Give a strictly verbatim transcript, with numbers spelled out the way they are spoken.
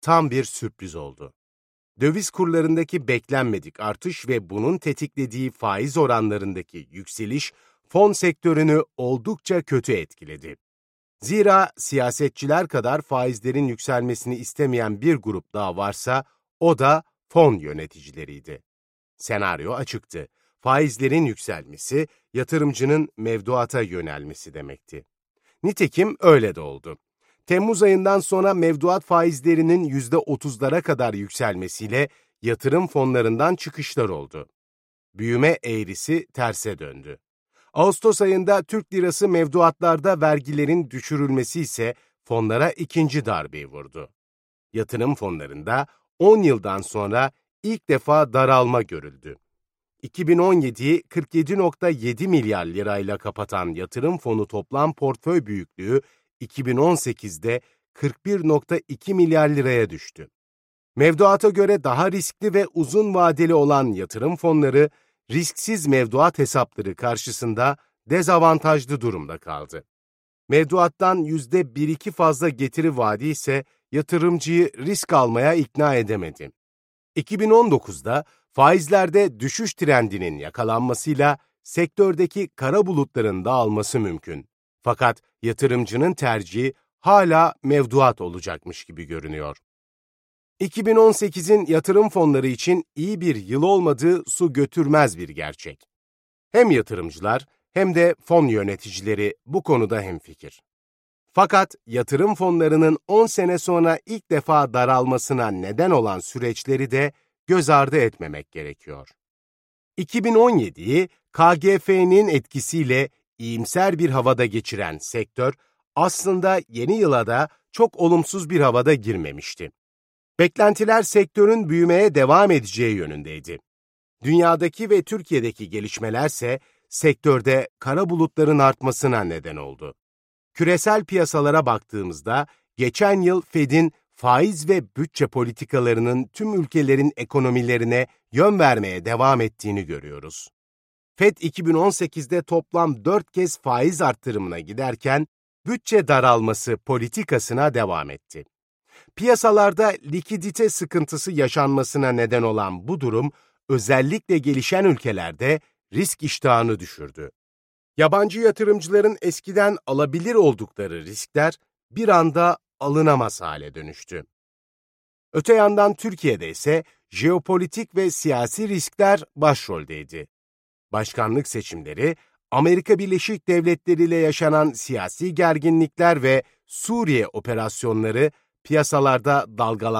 tam bir sürpriz oldu. Döviz kurlarındaki beklenmedik artış ve bunun tetiklediği faiz oranlarındaki yükseliş fon sektörünü oldukça kötü etkiledi. Zira siyasetçiler kadar faizlerin yükselmesini istemeyen bir grup daha varsa o da fon yöneticileriydi. Senaryo açıktı. Faizlerin yükselmesi, yatırımcının mevduata yönelmesi demekti. Nitekim öyle de oldu. Temmuz ayından sonra mevduat faizlerinin yüzde otuzlara kadar yükselmesiyle yatırım fonlarından çıkışlar oldu. Büyüme eğrisi terse döndü. Ağustos ayında Türk lirası mevduatlarda vergilerin düşürülmesi ise fonlara ikinci darbeyi vurdu. Yatırım fonlarında on yıldan sonra ilk defa daralma görüldü. iki bin on yediyi kırk yedi virgül yedi milyar lirayla kapatan yatırım fonu toplam portföy büyüklüğü iki bin on sekizde kırk bir virgül iki milyar liraya düştü. Mevduata göre daha riskli ve uzun vadeli olan yatırım fonları, risksiz mevduat hesapları karşısında dezavantajlı durumda kaldı. Mevduattan yüzde bir iki fazla getiri vaadi ise yatırımcıyı risk almaya ikna edemedi. iki bin on dokuzda faizlerde düşüş trendinin yakalanmasıyla sektördeki kara bulutların dağılması mümkün. Fakat yatırımcının tercihi hala mevduat olacakmış gibi görünüyor. iki bin on sekizin yatırım fonları için iyi bir yıl olmadığı su götürmez bir gerçek. Hem yatırımcılar hem de fon yöneticileri bu konuda hemfikir. Fakat yatırım fonlarının on sene sonra ilk defa daralmasına neden olan süreçleri de göz ardı etmemek gerekiyor. iki bin on yediyi K G F'nin etkisiyle iyimser bir havada geçiren sektör, aslında yeni yıla da çok olumsuz bir havada girmemişti. Beklentiler sektörün büyümeye devam edeceği yönündeydi. Dünyadaki ve Türkiye'deki gelişmelerse sektörde kara bulutların artmasına neden oldu. Küresel piyasalara baktığımızda geçen yıl Fed'in faiz ve bütçe politikalarının tüm ülkelerin ekonomilerine yön vermeye devam ettiğini görüyoruz. Fed iki bin on sekizde toplam dört kez faiz arttırımına giderken bütçe daralması politikasına devam etti. Piyasalarda likidite sıkıntısı yaşanmasına neden olan bu durum özellikle gelişen ülkelerde risk iştahını düşürdü. Yabancı yatırımcıların eskiden alabilir oldukları riskler bir anda alınamaz hale dönüştü. Öte yandan Türkiye'de ise jeopolitik ve siyasi riskler başroldeydi. Başkanlık seçimleri, Amerika Birleşik Devletleri ile yaşanan siyasi gerginlikler ve Suriye operasyonları piyasalarda dalgalanmıştı.